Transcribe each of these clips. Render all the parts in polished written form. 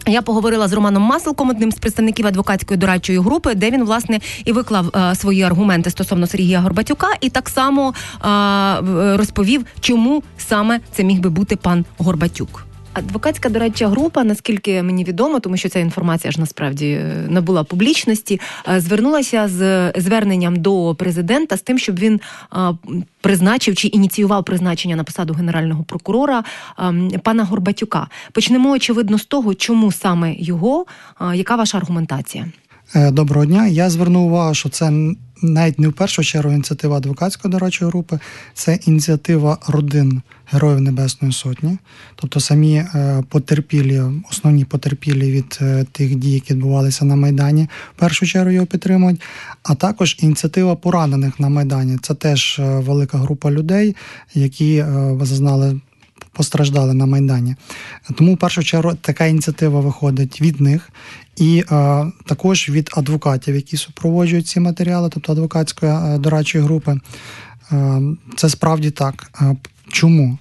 Я поговорила з Романом Маселком, одним з представників адвокатської дорадчої групи, де він, власне, і виклав свої аргументи стосовно Сергія Горбатюка, і так само розповів, чому саме це міг би бути пан Горбатюк. Адвокатська дорадча група, наскільки мені відомо, тому що ця інформація ж насправді набула публічності, звернулася з зверненням до президента з тим, щоб він призначив чи ініціював призначення на посаду генерального прокурора пана Горбатюка. Почнемо, очевидно, з того, чому саме його, яка ваша аргументація? Доброго дня. Я звернув увагу, що це навіть не в першу чергу ініціатива адвокатської дорадчої групи, це ініціатива родин Героїв Небесної Сотні. Тобто самі потерпілі, основні потерпілі від тих дій, які відбувалися на Майдані, в першу чергу його підтримують. А також ініціатива поранених на Майдані. Це теж велика група людей, які постраждали на Майдані. Тому, в першу чергу, така ініціатива виходить від них і також від адвокатів, які супроводжують ці матеріали, тобто адвокатської дорадчої групи. Це справді так. Чому?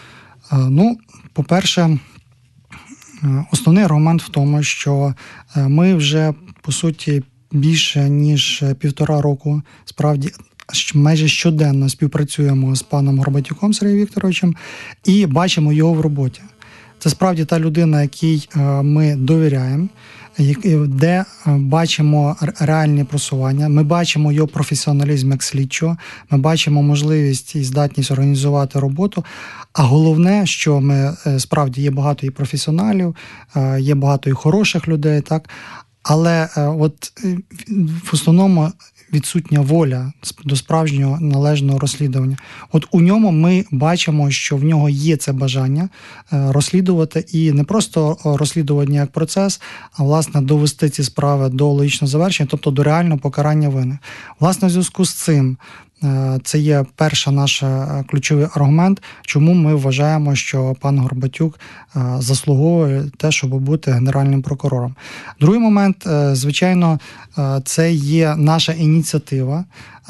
По-перше, основний аргумент в тому, що ми вже, по суті, більше ніж 1,5 року, справді, майже щоденно співпрацюємо з паном Горбатюком Сергієм Вікторовичем і бачимо його в роботі. Це справді та людина, якій ми довіряємо, де бачимо реальні просування, ми бачимо його професіоналізм як слідчого, ми бачимо можливість і здатність організувати роботу, а головне, що ми справді є багато і професіоналів, є багато і хороших людей, так, але от в основному відсутня воля до справжнього належного розслідування. От у ньому ми бачимо, що в нього є це бажання розслідувати, і не просто розслідування як процес, а, власне, довести ці справи до логічного завершення, тобто до реального покарання винних. Власне, в зв'язку з цим це є перший наш ключовий аргумент, чому ми вважаємо, що пан Горбатюк заслуговує те, щоб бути генеральним прокурором. Другий момент, звичайно, це є наша ініціатива,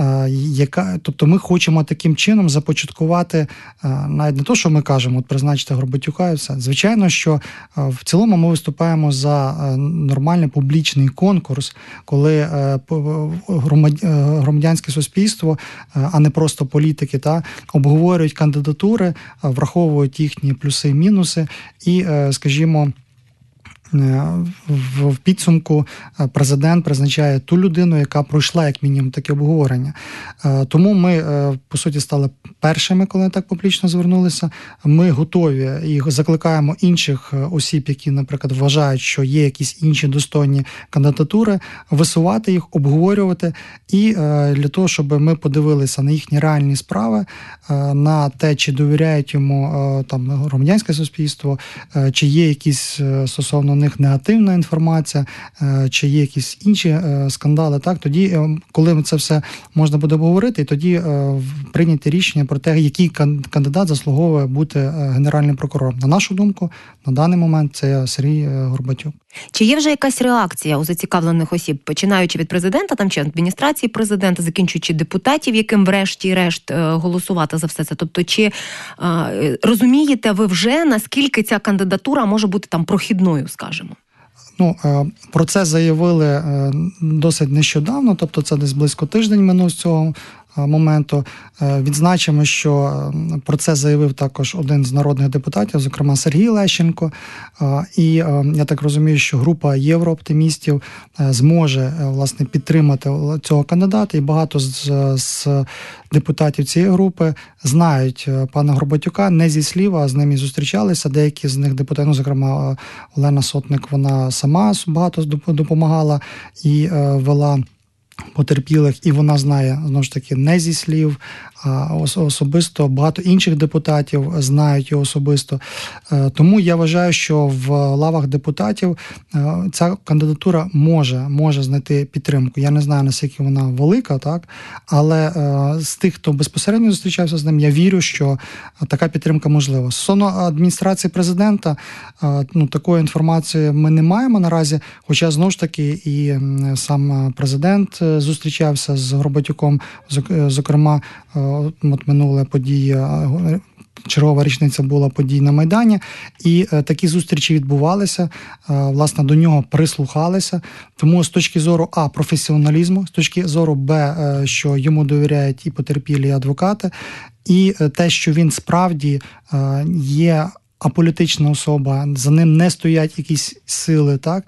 тобто ми хочемо таким чином започаткувати, навіть не то, що ми кажемо, от призначити Горбатюка і все. Звичайно, що в цілому ми виступаємо за нормальний публічний конкурс, коли громадянське суспільство, а не просто політики, обговорюють кандидатури, враховують їхні плюси і мінуси і, скажімо, в підсумку президент призначає ту людину, яка пройшла як мінімум таке обговорення. Тому ми, по суті, стали першими, коли так публічно звернулися. Ми готові і закликаємо інших осіб, які, наприклад, вважають, що є якісь інші достойні кандидатури, висувати їх, обговорювати і для того, щоб ми подивилися на їхні реальні справи, на те, чи довіряють йому там громадянське суспільство, чи є якісь стосовно них негативна інформація, чи є якісь інші скандали, так, тоді, коли це все можна буде обговорити, і тоді прийняти рішення про те, який кандидат заслуговує бути генеральним прокурором. На нашу думку, на даний момент це Сергій Горбатюк. Чи є вже якась реакція у зацікавлених осіб, починаючи від президента, там, чи адміністрації президента, закінчуючи депутатів, яким врешті-решт голосувати за все це? Тобто, чи розумієте ви вже, наскільки ця кандидатура може бути там прохідною, скажімо? Про це заявили досить нещодавно, тобто це десь близько тиждень минув з цього моменту. Відзначимо, що про це заявив також один з народних депутатів, зокрема Сергій Лещенко. І я так розумію, що група єврооптимістів зможе, власне, підтримати цього кандидата. І багато з депутатів цієї групи знають пана Горбатюка не зі слів, а з ним і зустрічалися. Деякі з них депутати, зокрема Олена Сотник, вона сама багато допомагала і вела потерпілих, і вона знає, знову ж таки, не зі слів, а особисто багато інших депутатів знають його особисто. Тому я вважаю, що в лавах депутатів ця кандидатура може знайти підтримку. Я не знаю, наскільки вона велика, так, але з тих, хто безпосередньо зустрічався з ним, я вірю, що така підтримка можлива. Стосовно адміністрації президента, такої інформації ми не маємо наразі, хоча, знову ж таки, і сам президент зустрічався з Горбатюком, зокрема, от минула подія чергова річниця була подій на Майдані, і такі зустрічі відбувалися, власне, до нього прислухалися. Тому з точки зору професіоналізму, з точки зору що йому довіряють і потерпілі, і адвокати, і те, що він справді є аполітична особа, за ним не стоять якісь сили, так?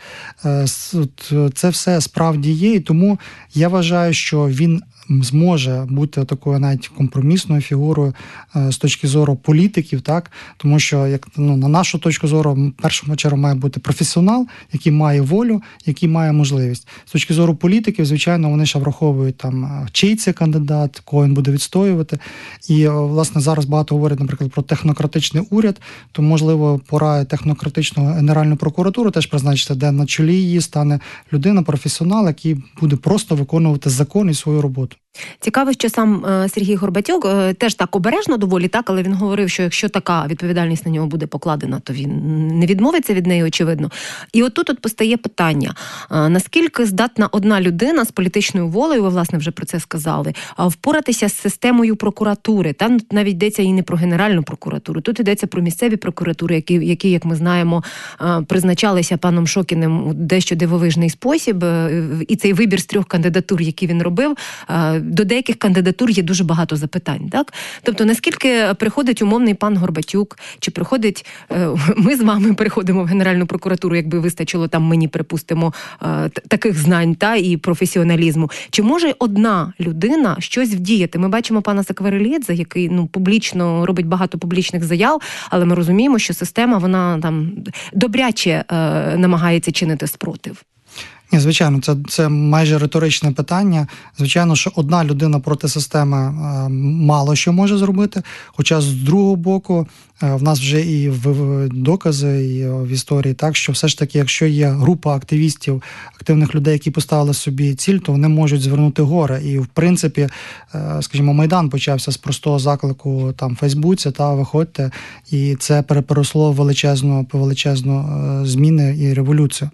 Це все справді є, і тому я вважаю, що він зможе бути такою навіть компромісною фігурою з точки зору політиків, так? Тому що, на нашу точку зору, в першу чергу має бути професіонал, який має волю, який має можливість. З точки зору політиків, звичайно, вони ще враховують чий це кандидат, кого він буде відстоювати. І, власне, зараз багато говорять, наприклад, про технократичний уряд, то, можливо, пора технократичну Генеральну прокуратуру теж призначити, де на чолі її стане людина, професіонал, який буде просто виконувати закон і свою роботу. Цікаво, що сам Сергій Горбатюк теж так обережно доволі, так, але він говорив, що якщо така відповідальність на нього буде покладена, то він не відмовиться від неї, очевидно. І отут постає питання, наскільки здатна одна людина з політичною волею, ви, власне, вже про це сказали, впоратися з системою прокуратури. Там навіть йдеться і не про Генеральну прокуратуру, тут йдеться про місцеві прокуратури, які, як ми знаємо, призначалися паном Шокіним у дещо дивовижний спосіб, і цей вибір з 3 кандидатур, які він робив, до деяких кандидатур є дуже багато запитань, так? Тобто, наскільки приходить умовний пан Горбатюк, чи приходить, ми з вами приходимо в Генеральну прокуратуру, якби вистачило там мені, припустимо, таких знань і професіоналізму. Чи може одна людина щось вдіяти? Ми бачимо пана Сакварелідзе, який публічно робить багато публічних заяв, але ми розуміємо, що система, вона там добряче намагається чинити спротив. Ні, звичайно, це майже риторичне питання. Звичайно, що одна людина проти системи мало що може зробити, хоча з другого боку в нас вже і в докази, і в історії так, що все ж таки, якщо є група активістів, активних людей, які поставили собі ціль, то вони можуть звернути горе. І, в принципі, скажімо, Майдан почався з простого заклику там в Фейсбуці, виходьте, і це переросло в величезну зміни і революцію.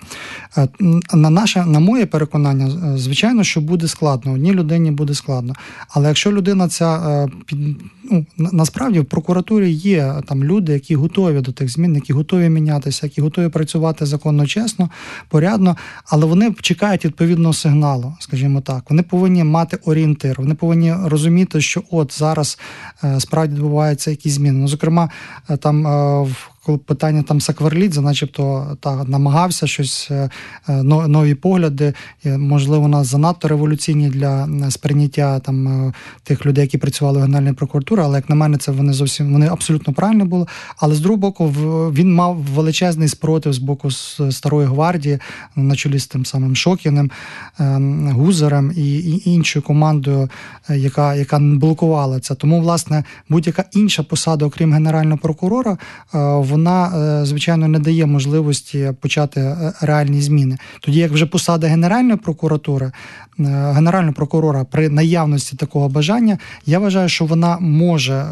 На моє переконання, звичайно, що буде складно, одній людині буде складно. Але якщо людина ця, насправді в прокуратурі є там люди, які готові до тих змін, які готові мінятися, які готові працювати законно, чесно, порядно, але вони чекають відповідного сигналу, скажімо так. Вони повинні мати орієнтир, вони повинні розуміти, що зараз справді відбуваються якісь зміни. Зокрема, там коли питання Сакварелідзе, начебто намагався щось, нові погляди, можливо, у нас занадто революційні для сприйняття тих людей, які працювали в Генеральній прокуратурі, але, як на мене, це вони абсолютно правильно були. Але, з другого боку, він мав величезний спротив з боку Старої гвардії, на чолі з тим самим Шокіним, Гузарем і іншою командою, яка блокувала це. Тому, власне, будь-яка інша посада, окрім Генерального прокурора, вона, звичайно, не дає можливості почати реальні зміни. Тоді, як вже посада Генеральної прокурора при наявності такого бажання, я вважаю, що вона може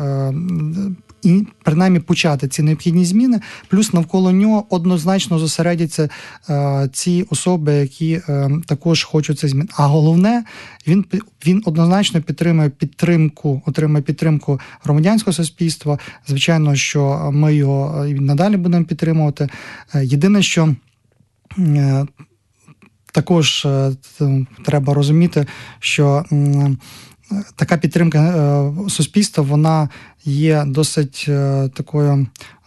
і принаймні почати ці необхідні зміни, плюс навколо нього однозначно зосередяться ці особи, які також хочуть це змін. А головне, він однозначно отримає підтримку громадянського суспільства. Звичайно, що ми його і надалі будемо підтримувати. Єдине, що також треба розуміти, що така підтримка суспільства, вона є досить такою,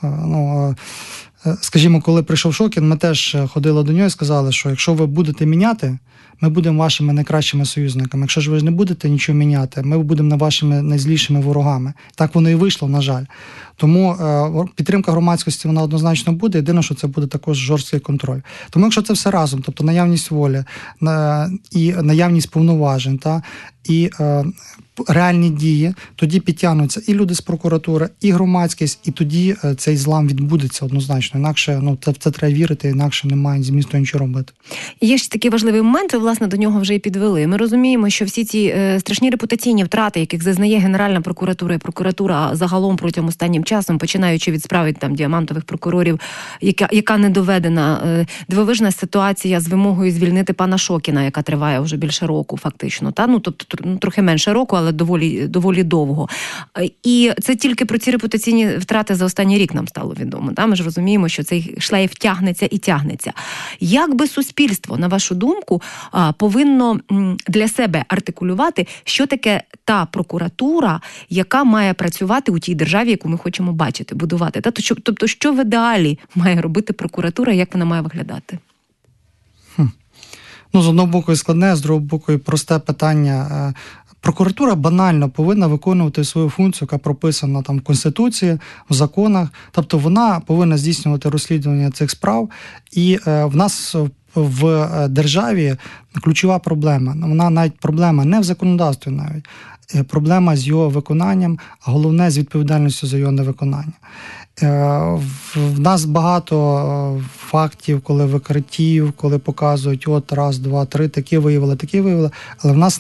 скажімо, коли прийшов Шокін, ми теж ходили до нього і сказали, що якщо ви будете міняти, ми будемо вашими найкращими союзниками. Якщо ж ви не будете нічого міняти, ми будемо вашими найзлішими ворогами. Так воно і вийшло, на жаль. Тому підтримка громадськості, вона однозначно буде. Єдине, що це буде також жорсткий контроль. Тому якщо це все разом, тобто наявність волі і наявність повноважень, і реальні дії, тоді підтягнуться і люди з прокуратури, і громадськість, і тоді цей злам відбудеться однозначно. Інакше, це треба вірити, інакше немає змісту нічого робити. Є ж такий важливий момент, ви, власне, до нього вже і підвели. Ми розуміємо, що всі ці страшні репутаційні втрати, яких зазнає Генеральна прокуратура і прокуратура загалом протягом останнім часом, починаючи від справи діамантових прокурорів, яка не доведена, дивовижна ситуація з вимогою звільнити пана Шокіна, яка триває вже більше року, фактично. Тобто, трохи менше року, але розслідувати доволі довго. І це тільки про ці репутаційні втрати за останній рік нам стало відомо. Ми ж розуміємо, що цей шлейф тягнеться і тягнеться. Як би суспільство, на вашу думку, повинно для себе артикулювати, що таке та прокуратура, яка має працювати у тій державі, яку ми хочемо бачити, будувати? Тобто, що в ідеалі має робити прокуратура, як вона має виглядати? З одного боку і складне, з другого боку і просте питання. Прокуратура банально повинна виконувати свою функцію, яка прописана там в Конституції, в законах. Тобто вона повинна здійснювати розслідування цих справ. І в нас в державі ключова проблема. Вона навіть проблема не в законодавстві навіть. Проблема з його виконанням, а головне з відповідальністю за його невиконання. В нас багато фактів, коли викриттів, коли показують, от раз, два, три, такі виявили, але в нас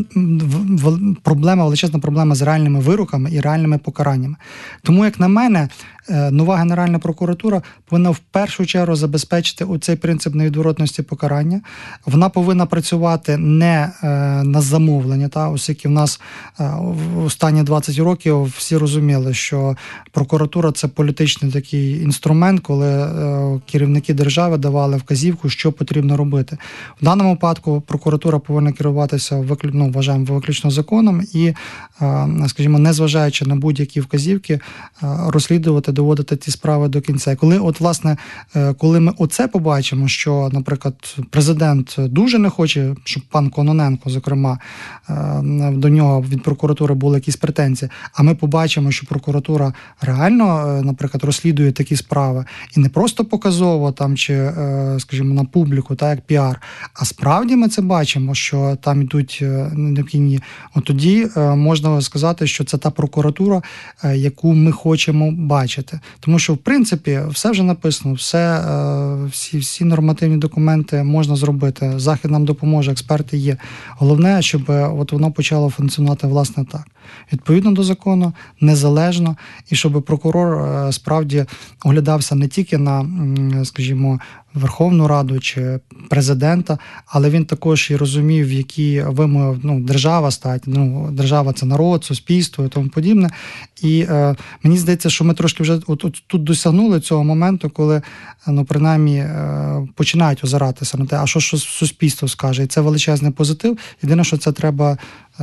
величезна проблема з реальними вироками і реальними покараннями. Тому, як на мене, нова Генеральна прокуратура повинна в першу чергу забезпечити оцей принцип невідворотності покарання. Вона повинна працювати не на замовлення, оскільки в нас в останні 20 років всі розуміли, що прокуратура – це політичний такий інструмент, коли керівники держави давали вказівку, що потрібно робити. В даному випадку прокуратура повинна керуватися, вважаємо, виключно законом і, скажімо, незважаючи на будь-які вказівки, розслідувати, доводити ці справи до кінця. І коли ми оце побачимо, що, наприклад, президент дуже не хоче, щоб пан Кононенко, зокрема, до нього від прокуратури були якісь претензії, а ми побачимо, що прокуратура реально, наприклад, розслідує такі справи і не просто показово там чи, скажімо, на публіку, так як піар, а справді ми це бачимо, що там йдуть необхідні. От тоді можна сказати, що це та прокуратура, яку ми хочемо бачити. Тому що, в принципі, все вже написано, всі нормативні документи можна зробити. Захід нам допоможе, експерти є. Головне, щоб воно почало функціонувати, власне, так. Відповідно до закону, незалежно, і щоб прокурор справді оглядався не тільки на, скажімо, Верховну Раду чи президента, але він також і розумів, які вимоги держава ставить. Держава – це народ, суспільство і тому подібне. І мені здається, що ми трошки вже тут досягнули цього моменту, коли, принаймні, починають озиратися на те, а що суспільство скаже. І це величезний позитив. Єдине, що це треба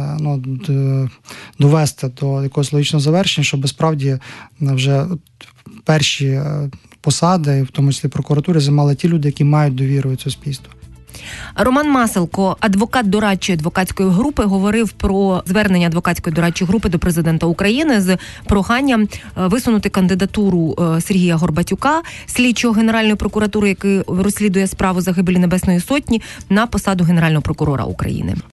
довести до якогось логічного завершення, щоб справді вже перші посади, в тому числі прокуратури, займали ті люди, які мають довіру від суспільства. Роман Маселко, адвокат дорадчої адвокатської групи, говорив про звернення адвокатської дорадчої групи до президента України з проханням висунути кандидатуру Сергія Горбатюка, слідчого Генеральної прокуратури, який розслідує справу загибелі Небесної Сотні, на посаду Генерального прокурора України.